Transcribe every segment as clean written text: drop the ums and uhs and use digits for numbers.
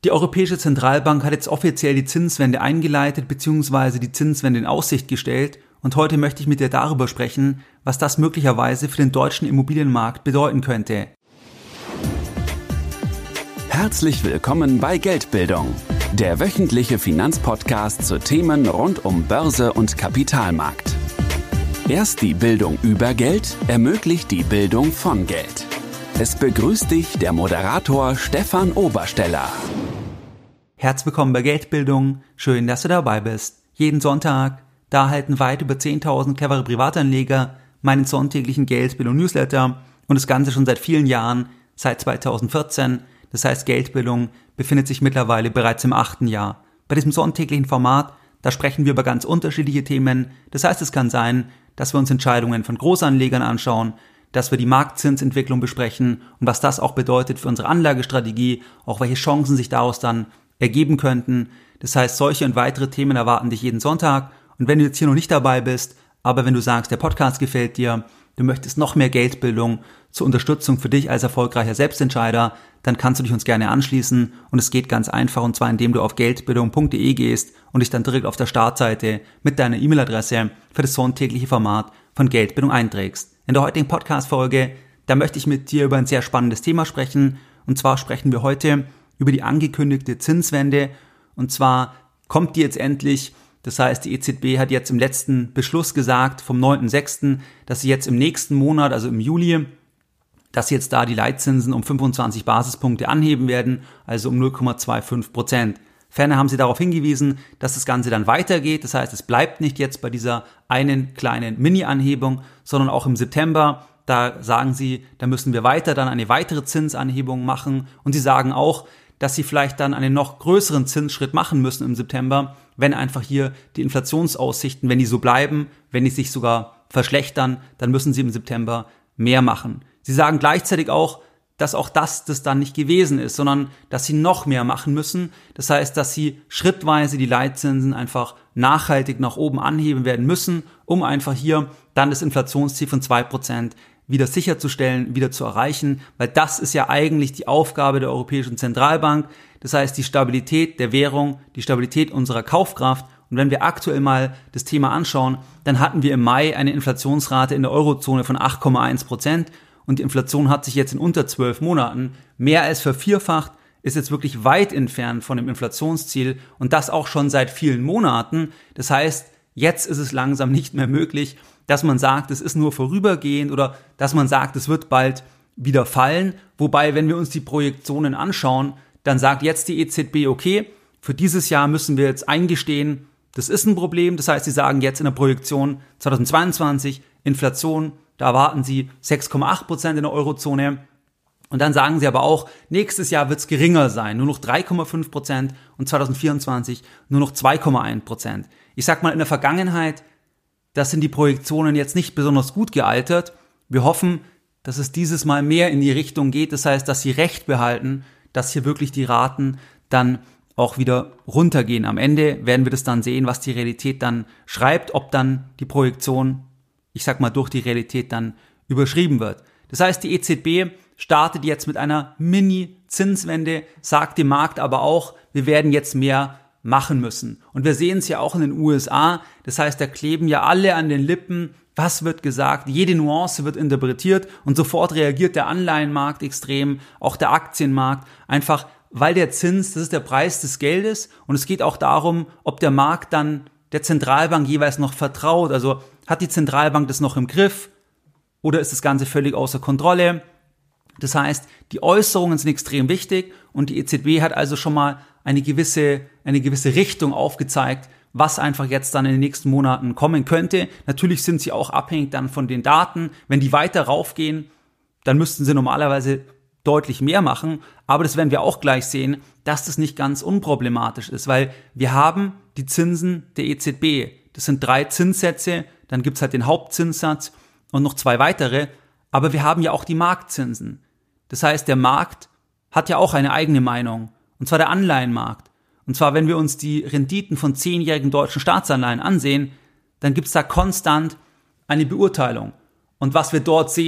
Die Europäische Zentralbank hat jetzt offiziell die Zinswende eingeleitet bzw. die Zinswende in Aussicht gestellt und heute möchte ich mit dir darüber sprechen, was das möglicherweise für den deutschen Immobilienmarkt bedeuten könnte. Herzlich willkommen bei Geldbildung, der wöchentliche Finanzpodcast zu Themen rund um Börse und Kapitalmarkt. Erst die Bildung über Geld ermöglicht die Bildung von Geld. Es begrüßt dich der Moderator Stefan Obersteller. Herzlich willkommen bei Geldbildung, schön, dass du dabei bist. Jeden Sonntag, da erhalten weit über 10.000 clevere Privatanleger meinen sonntäglichen Geldbildung-Newsletter und das Ganze schon seit vielen Jahren, seit 2014. Das heißt, Geldbildung befindet sich mittlerweile bereits im 8. Jahr. Bei diesem sonntäglichen Format, da sprechen wir über ganz unterschiedliche Themen. Das heißt, es kann sein, dass wir uns Entscheidungen von Großanlegern anschauen, dass wir die Marktzinsentwicklung besprechen und was das auch bedeutet für unsere Anlagestrategie, auch welche Chancen sich daraus dann ergeben könnten. Das heißt, solche und weitere Themen erwarten dich jeden Sonntag. Und wenn du jetzt hier noch nicht dabei bist, aber wenn du sagst, der Podcast gefällt dir, du möchtest noch mehr Geldbildung zur Unterstützung für dich als erfolgreicher Selbstentscheider, dann kannst du dich uns gerne anschließen und es geht ganz einfach und zwar indem du auf geldbildung.de gehst und dich dann direkt auf der Startseite mit deiner E-Mail-Adresse für das sonntägliche Format von Geldbildung einträgst. In der heutigen Podcast-Folge, da möchte ich mit dir über ein sehr spannendes Thema sprechen und zwar sprechen wir heute über die angekündigte Zinswende und zwar kommt die jetzt endlich. Das heißt, die EZB hat jetzt im letzten Beschluss gesagt, vom 9.6., dass sie jetzt im nächsten Monat, also im Juli, dass sie jetzt da die Leitzinsen um 25 Basispunkte anheben werden, also um 0,25%. Ferner haben sie darauf hingewiesen, dass das Ganze dann weitergeht. Das heißt, es bleibt nicht jetzt bei dieser einen kleinen Mini-Anhebung, sondern auch im September, da sagen sie, da müssen wir weiter dann eine weitere Zinsanhebung machen. Und sie sagen auch, dass sie vielleicht dann einen noch größeren Zinsschritt machen müssen im September, wenn einfach hier die Inflationsaussichten, wenn die so bleiben, wenn die sich sogar verschlechtern, dann müssen sie im September mehr machen. Sie sagen gleichzeitig auch, dass auch das dann nicht gewesen ist, sondern dass sie noch mehr machen müssen. Das heißt, dass sie schrittweise die Leitzinsen einfach nachhaltig nach oben anheben werden müssen, um einfach hier dann das Inflationsziel von 2% wieder sicherzustellen, wieder zu erreichen, weil das ist ja eigentlich die Aufgabe der Europäischen Zentralbank. Das heißt, die Stabilität der Währung, die Stabilität unserer Kaufkraft. Und wenn wir aktuell mal das Thema anschauen, dann hatten wir im Mai eine Inflationsrate in der Eurozone von 8,1%. Und die Inflation hat sich jetzt in unter 12 Monaten mehr als vervierfacht, ist jetzt wirklich weit entfernt von dem Inflationsziel und das auch schon seit vielen Monaten. Das heißt, jetzt ist es langsam nicht mehr möglich, dass man sagt, es ist nur vorübergehend oder dass man sagt, es wird bald wieder fallen. Wobei, wenn wir uns die Projektionen anschauen, dann sagt jetzt die EZB, okay, für dieses Jahr müssen wir jetzt eingestehen, das ist ein Problem. Das heißt, sie sagen jetzt in der Projektion 2022 Inflation, da erwarten sie 6,8% in der Eurozone. Und dann sagen sie aber auch, nächstes Jahr wird es geringer sein, nur noch 3,5% und 2024 nur noch 2,1%. Ich sag mal, in der Vergangenheit, das sind die Projektionen jetzt nicht besonders gut gealtert. Wir hoffen, dass es dieses Mal mehr in die Richtung geht. Das heißt, dass sie recht behalten, dass hier wirklich die Raten dann auch wieder runtergehen. Am Ende werden wir das dann sehen, was die Realität dann schreibt, ob dann die Projektion, ich sag mal, durch die Realität dann überschrieben wird. Das heißt, die EZB startet jetzt mit einer Mini-Zinswende, sagt dem Markt aber auch, wir werden jetzt mehr machen müssen. Und wir sehen es ja auch in den USA, das heißt, da kleben ja alle an den Lippen, was wird gesagt, jede Nuance wird interpretiert und sofort reagiert der Anleihenmarkt extrem, auch der Aktienmarkt, einfach weil der Zins, das ist der Preis des Geldes und es geht auch darum, ob der Markt dann der Zentralbank jeweils noch vertraut, also hat die Zentralbank das noch im Griff oder ist das Ganze völlig außer Kontrolle? Das heißt, die Äußerungen sind extrem wichtig und die EZB hat also schon mal eine gewisse Richtung aufgezeigt, was einfach jetzt dann in den nächsten Monaten kommen könnte. Natürlich sind sie auch abhängig dann von den Daten. Wenn die weiter raufgehen, dann müssten sie normalerweise deutlich mehr machen. Aber das werden wir auch gleich sehen, dass das nicht ganz unproblematisch ist, weil wir haben die Zinsen der EZB. Das sind 3 Zinssätze, dann gibt's halt den Hauptzinssatz und noch 2 weitere. Aber wir haben ja auch die Marktzinsen. Das heißt, der Markt hat ja auch eine eigene Meinung. Und zwar der Anleihenmarkt. Und zwar, wenn wir uns die Renditen von 10-jährigen deutschen Staatsanleihen ansehen, dann gibt's da konstant eine Beurteilung. Und was wir dort sehen,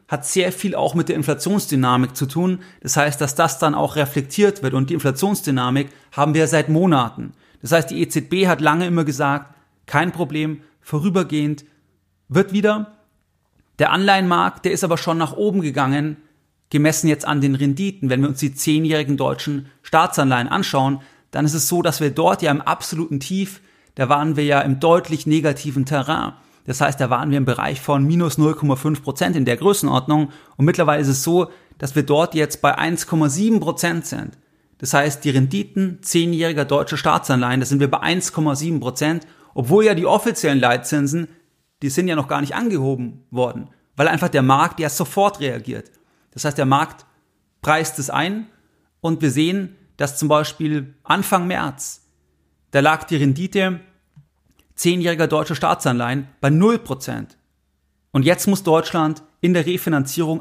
hat sehr viel auch mit der Inflationsdynamik zu tun. Das heißt, dass das dann auch reflektiert wird. Und die Inflationsdynamik haben wir seit Monaten. Das heißt, die EZB hat lange immer gesagt, kein Problem, vorübergehend wird wieder. Der Anleihenmarkt, der ist aber schon nach oben gegangen, gemessen jetzt an den Renditen. Wenn wir uns die 10-jährigen deutschen Staatsanleihen anschauen, dann ist es so, dass wir dort ja im absoluten Tief, da waren wir ja im deutlich negativen Terrain. Das heißt, da waren wir im Bereich von minus 0,5% in der Größenordnung. Und mittlerweile ist es so, dass wir dort jetzt bei 1,7% sind. Das heißt, die Renditen 10-jähriger deutscher Staatsanleihen, da sind wir bei 1,7%, obwohl ja die offiziellen Leitzinsen, die sind ja noch gar nicht angehoben worden, weil einfach der Markt ja sofort reagiert. Das heißt, der Markt preist es ein und wir sehen, dass zum Beispiel Anfang März, da lag die Rendite 10-jähriger deutscher Staatsanleihen bei 0%. Und jetzt muss Deutschland in der Refinanzierung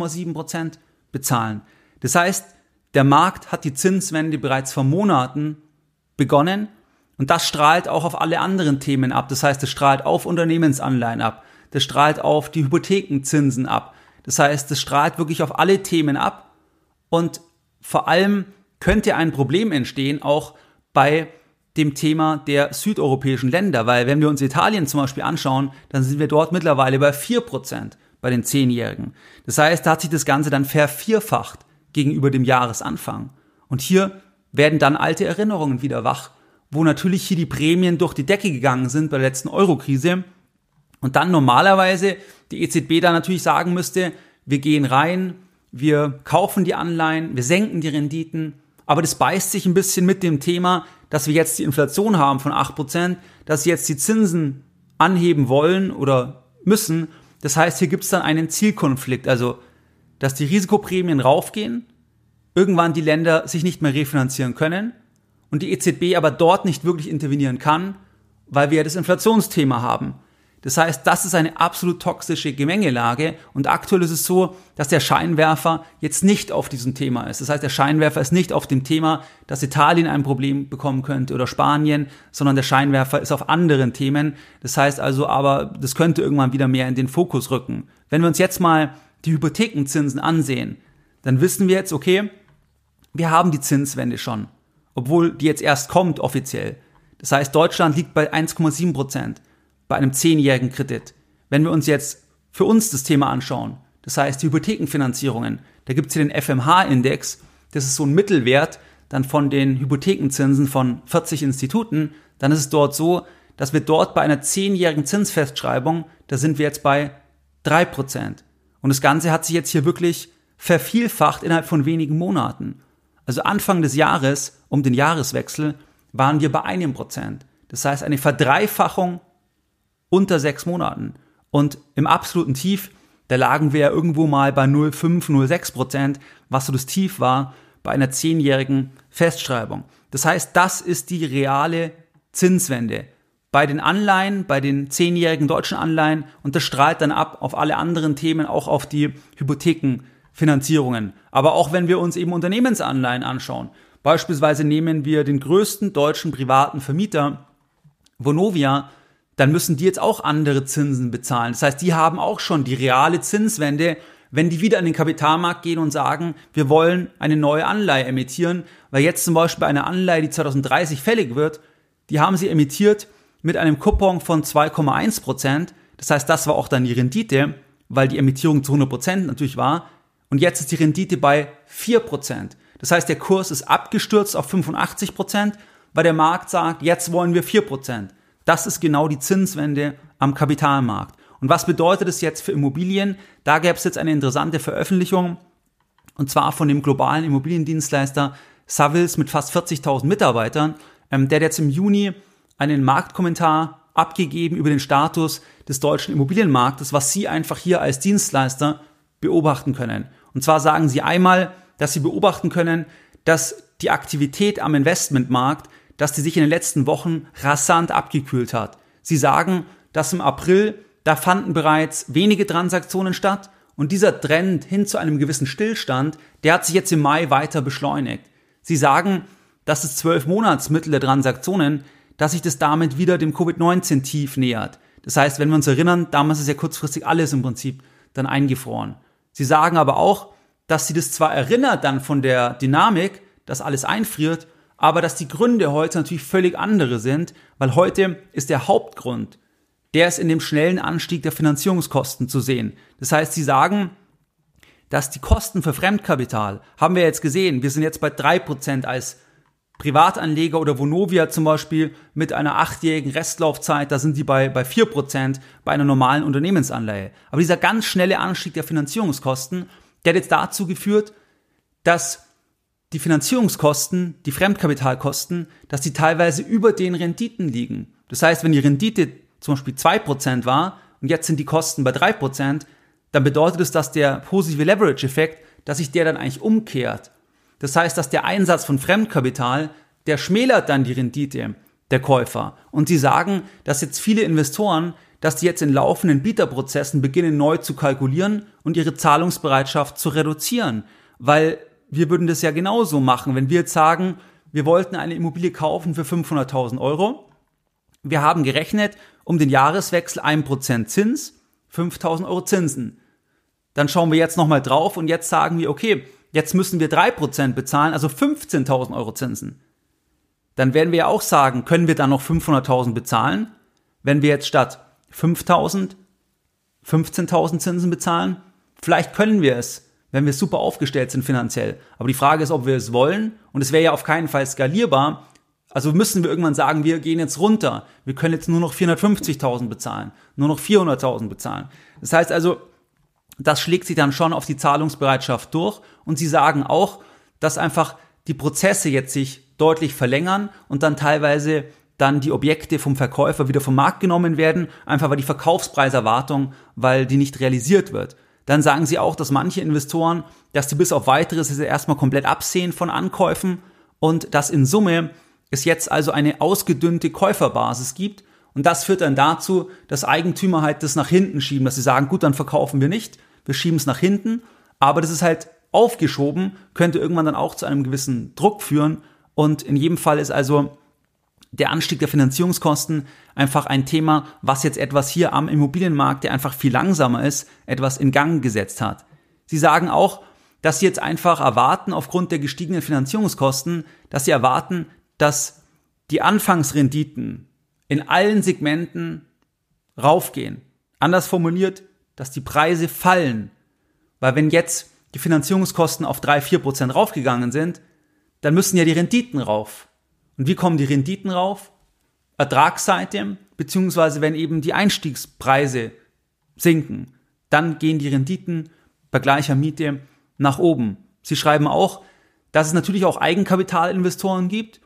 1,7% bezahlen. Das heißt, der Markt hat die Zinswende bereits vor Monaten begonnen und das strahlt auch auf alle anderen Themen ab. Das heißt, es strahlt auf Unternehmensanleihen ab, das strahlt auf die Hypothekenzinsen ab. Das heißt, es strahlt wirklich auf alle Themen ab und vor allem könnte ein Problem entstehen, auch bei dem Thema der südeuropäischen Länder, weil wenn wir uns Italien zum Beispiel anschauen, dann sind wir dort mittlerweile bei 4% bei den 10-Jährigen. Das heißt, da hat sich das Ganze dann vervierfacht gegenüber dem Jahresanfang. Und hier werden dann alte Erinnerungen wieder wach, wo natürlich hier die Prämien durch die Decke gegangen sind bei der letzten Euro-Krise und dann normalerweise die EZB da natürlich sagen müsste, wir gehen rein, wir kaufen die Anleihen, wir senken die Renditen, aber das beißt sich ein bisschen mit dem Thema, dass wir jetzt die Inflation haben von 8%, dass sie jetzt die Zinsen anheben wollen oder müssen. Das heißt, hier gibt es dann einen Zielkonflikt, also dass die Risikoprämien raufgehen, irgendwann die Länder sich nicht mehr refinanzieren können und die EZB aber dort nicht wirklich intervenieren kann, weil wir ja das Inflationsthema haben. Das heißt, das ist eine absolut toxische Gemengelage und aktuell ist es so, dass der Scheinwerfer jetzt nicht auf diesem Thema ist. Das heißt, der Scheinwerfer ist nicht auf dem Thema, dass Italien ein Problem bekommen könnte oder Spanien, sondern der Scheinwerfer ist auf anderen Themen. Das heißt also aber, das könnte irgendwann wieder mehr in den Fokus rücken. Wenn wir uns jetzt mal die Hypothekenzinsen ansehen, dann wissen wir jetzt, okay, wir haben die Zinswende schon, obwohl die jetzt erst kommt offiziell. Das heißt, Deutschland liegt bei 1,7%. bei einem 10-jährigen Kredit. Wenn wir uns jetzt für uns das Thema anschauen, das heißt die Hypothekenfinanzierungen, da gibt es hier den FMH-Index, das ist so ein Mittelwert dann von den Hypothekenzinsen von 40 Instituten, dann ist es dort so, dass wir dort bei einer 10-jährigen Zinsfestschreibung, da sind wir jetzt bei 3%. Und das Ganze hat sich jetzt hier wirklich vervielfacht innerhalb von wenigen Monaten. Also Anfang des Jahres, um den Jahreswechsel, waren wir bei 1%. Das heißt eine Verdreifachung unter 6 Monaten. Und im absoluten Tief, da lagen wir ja irgendwo mal bei 0,5, 0,6%, was so das Tief war bei einer 10-jährigen Festschreibung. Das heißt, das ist die reale Zinswende. Bei den Anleihen, bei den 10-jährigen deutschen Anleihen und das strahlt dann ab auf alle anderen Themen, auch auf die Hypothekenfinanzierungen. Aber auch wenn wir uns eben Unternehmensanleihen anschauen, beispielsweise nehmen wir den größten deutschen privaten Vermieter, Vonovia, dann müssen die jetzt auch andere Zinsen bezahlen. Das heißt, die haben auch schon die reale Zinswende, wenn die wieder an den Kapitalmarkt gehen und sagen, wir wollen eine neue Anleihe emittieren, weil jetzt zum Beispiel eine Anleihe, die 2030 fällig wird, die haben sie emittiert mit einem Coupon von 2,1%. Das heißt, das war auch dann die Rendite, weil die Emittierung zu 100% natürlich war. Und jetzt ist die Rendite bei 4%. Das heißt, der Kurs ist abgestürzt auf 85%, weil der Markt sagt, jetzt wollen wir 4%. Das ist genau die Zinswende am Kapitalmarkt. Und was bedeutet es jetzt für Immobilien? Da gäbe es jetzt eine interessante Veröffentlichung, und zwar von dem globalen Immobiliendienstleister Savills mit fast 40.000 Mitarbeitern. Der hat jetzt im Juni einen Marktkommentar abgegeben über den Status des deutschen Immobilienmarktes, was Sie einfach hier als Dienstleister beobachten können. Und zwar sagen Sie einmal, dass Sie beobachten können, dass die Aktivität am Investmentmarkt, dass die sich in den letzten Wochen rasant abgekühlt hat. Sie sagen, dass im April, da fanden bereits wenige Transaktionen statt und dieser Trend hin zu einem gewissen Stillstand, der hat sich jetzt im Mai weiter beschleunigt. Sie sagen, dass das 12-Monatsmittel der Transaktionen, dass sich das damit wieder dem Covid-19-Tief nähert. Das heißt, wenn wir uns erinnern, damals ist ja kurzfristig alles im Prinzip dann eingefroren. Sie sagen aber auch, dass sie das zwar erinnert dann von der Dynamik, dass alles einfriert, aber dass die Gründe heute natürlich völlig andere sind, weil heute ist der Hauptgrund, der ist in dem schnellen Anstieg der Finanzierungskosten zu sehen. Das heißt, sie sagen, dass die Kosten für Fremdkapital, haben wir jetzt gesehen, wir sind jetzt bei 3% als Privatanleger oder Vonovia zum Beispiel mit einer 8-jährigen Restlaufzeit, da sind die bei 4% bei einer normalen Unternehmensanleihe. Aber dieser ganz schnelle Anstieg der Finanzierungskosten, der hat jetzt dazu geführt, dass die Finanzierungskosten, die Fremdkapitalkosten, dass die teilweise über den Renditen liegen. Das heißt, wenn die Rendite zum Beispiel 2% war und jetzt sind die Kosten bei 3%, dann bedeutet es, dass der positive Leverage-Effekt, dass sich der dann eigentlich umkehrt. Das heißt, dass der Einsatz von Fremdkapital, der schmälert dann die Rendite der Käufer. Und sie sagen, dass jetzt viele Investoren, dass die jetzt in laufenden Bieterprozessen beginnen neu zu kalkulieren und ihre Zahlungsbereitschaft zu reduzieren. Weil wir würden das ja genauso machen, wenn wir jetzt sagen, wir wollten eine Immobilie kaufen für 500.000 Euro. Wir haben gerechnet, um den Jahreswechsel 1% Zins, 5.000 Euro Zinsen. Dann schauen wir jetzt nochmal drauf und jetzt sagen wir, okay, jetzt müssen wir 3% bezahlen, also 15.000 Euro Zinsen. Dann werden wir ja auch sagen, können wir dann noch 500.000 bezahlen, wenn wir jetzt statt 5.000, 15.000 Zinsen bezahlen? Vielleicht können wir es, wenn wir super aufgestellt sind finanziell. Aber die Frage ist, ob wir es wollen, und es wäre ja auf keinen Fall skalierbar. Also müssen wir irgendwann sagen, wir gehen jetzt runter. Wir können jetzt nur noch 450.000 bezahlen, nur noch 400.000 bezahlen. Das heißt also, das schlägt sich dann schon auf die Zahlungsbereitschaft durch, und sie sagen auch, dass einfach die Prozesse jetzt sich deutlich verlängern und dann teilweise dann die Objekte vom Verkäufer wieder vom Markt genommen werden, einfach weil die Verkaufspreiserwartung, weil die nicht realisiert wird. Dann sagen sie auch, dass manche Investoren, dass die bis auf Weiteres erstmal komplett absehen von Ankäufen und dass in Summe es jetzt also eine ausgedünnte Käuferbasis gibt, und das führt dann dazu, dass Eigentümer halt das nach hinten schieben, dass sie sagen, gut, dann verkaufen wir nicht, wir schieben es nach hinten, aber das ist halt aufgeschoben, könnte irgendwann dann auch zu einem gewissen Druck führen, und in jedem Fall ist also der Anstieg der Finanzierungskosten einfach ein Thema, was jetzt etwas hier am Immobilienmarkt, der einfach viel langsamer ist, etwas in Gang gesetzt hat. Sie sagen auch, dass sie jetzt einfach erwarten, aufgrund der gestiegenen Finanzierungskosten, dass sie erwarten, dass die Anfangsrenditen in allen Segmenten raufgehen. Anders formuliert, dass die Preise fallen. Weil wenn jetzt die Finanzierungskosten auf 3-4% raufgegangen sind, dann müssen ja die Renditen rauf. Und wie kommen die Renditen rauf? Ertragsseite, beziehungsweise wenn eben die Einstiegspreise sinken, dann gehen die Renditen bei gleicher Miete nach oben. Sie schreiben auch, dass es natürlich auch Eigenkapitalinvestoren gibt,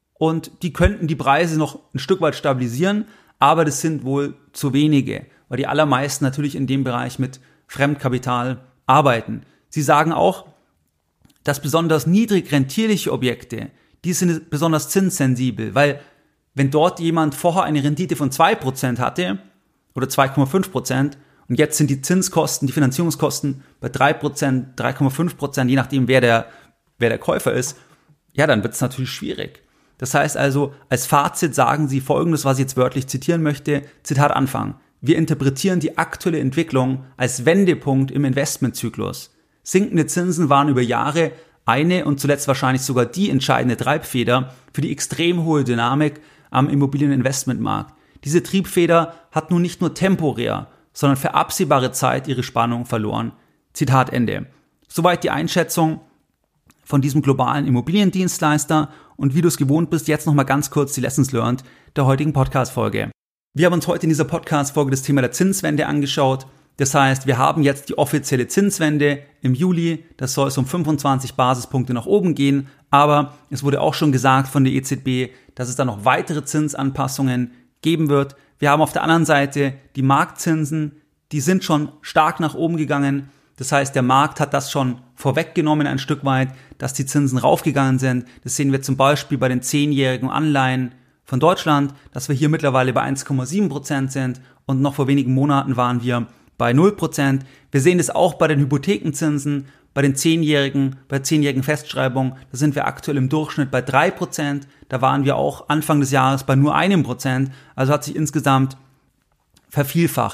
und die könnten die Preise noch ein Stück weit stabilisieren, aber das sind wohl zu wenige, weil die allermeisten natürlich in dem Bereich mit Fremdkapital arbeiten. Sie sagen auch, dass besonders niedrig rentierliche Objekte, die sind besonders zinssensibel, weil wenn dort jemand vorher eine Rendite von 2% hatte oder 2,5% und jetzt sind die Zinskosten, die Finanzierungskosten bei 3%, 3,5%, je nachdem wer der Käufer ist, ja, dann wird es natürlich schwierig. Das heißt also, als Fazit sagen sie Folgendes, was ich jetzt wörtlich zitieren möchte, Zitat Anfang: Wir interpretieren die aktuelle Entwicklung als Wendepunkt im Investmentzyklus. Sinkende Zinsen waren über Jahre eine und zuletzt wahrscheinlich sogar die entscheidende Treibfeder für die extrem hohe Dynamik am Immobilieninvestmentmarkt. Diese Triebfeder hat nun nicht nur temporär, sondern für absehbare Zeit ihre Spannung verloren. Zitat Ende. Soweit die Einschätzung von diesem globalen Immobiliendienstleister, und wie du es gewohnt bist, jetzt nochmal ganz kurz die Lessons learned der heutigen Podcast-Folge. Wir haben uns heute in dieser Podcast-Folge das Thema der Zinswende angeschaut. Das heißt, wir haben jetzt die offizielle Zinswende im Juli. Das soll es um 25 Basispunkte nach oben gehen. Aber es wurde auch schon gesagt von der EZB, dass es da noch weitere Zinsanpassungen geben wird. Wir haben auf der anderen Seite die Marktzinsen, die sind schon stark nach oben gegangen. Das heißt, der Markt hat das schon vorweggenommen ein Stück weit, dass die Zinsen raufgegangen sind. Das sehen wir zum Beispiel bei den 10-jährigen Anleihen von Deutschland, dass wir hier mittlerweile bei 1,7% sind, und noch vor wenigen Monaten waren wir bei 0%. Wir sehen das auch bei den Hypothekenzinsen, bei den 10-jährigen, bei 10-jährigen Festschreibung, da sind wir aktuell im Durchschnitt bei 3%. Da waren wir auch Anfang des Jahres bei nur 1%. Also hat sich insgesamt vervielfacht.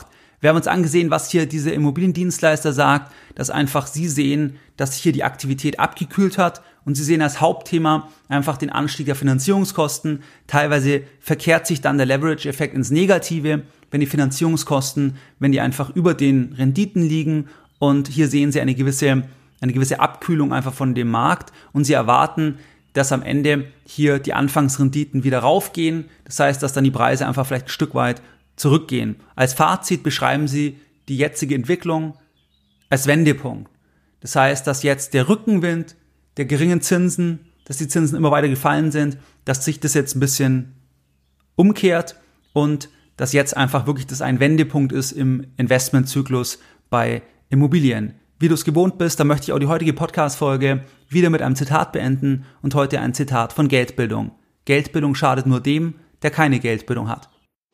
Wir haben uns angesehen, was hier diese Immobiliendienstleister sagt, dass einfach sie sehen, dass hier die Aktivität abgekühlt hat und sie sehen als Hauptthema einfach den Anstieg der Finanzierungskosten. Teilweise verkehrt sich dann der Leverage-Effekt ins Negative, wenn die Finanzierungskosten, wenn die einfach über den Renditen liegen, und hier sehen sie eine gewisse Abkühlung einfach von dem Markt und sie erwarten, dass am Ende hier die Anfangsrenditen wieder raufgehen. Das heißt, dass dann die Preise einfach vielleicht ein Stück weit zurückgehen. Als Fazit beschreiben sie die jetzige Entwicklung als Wendepunkt. Das heißt, dass jetzt der Rückenwind der geringen Zinsen, dass die Zinsen immer weiter gefallen sind, dass sich das jetzt ein bisschen umkehrt und dass jetzt einfach wirklich das ein Wendepunkt ist im Investmentzyklus bei Immobilien. Wie du es gewohnt bist, da möchte ich auch die heutige Podcast-Folge wieder mit einem Zitat beenden und heute ein Zitat von Geldbildung. Geldbildung schadet nur dem, der keine Geldbildung hat.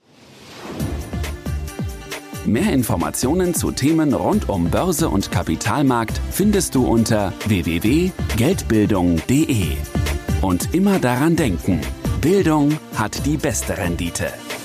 Mehr Informationen zu Themen rund um Börse und Kapitalmarkt findest du unter www.geldbildung.de. Und immer daran denken, Bildung hat die beste Rendite.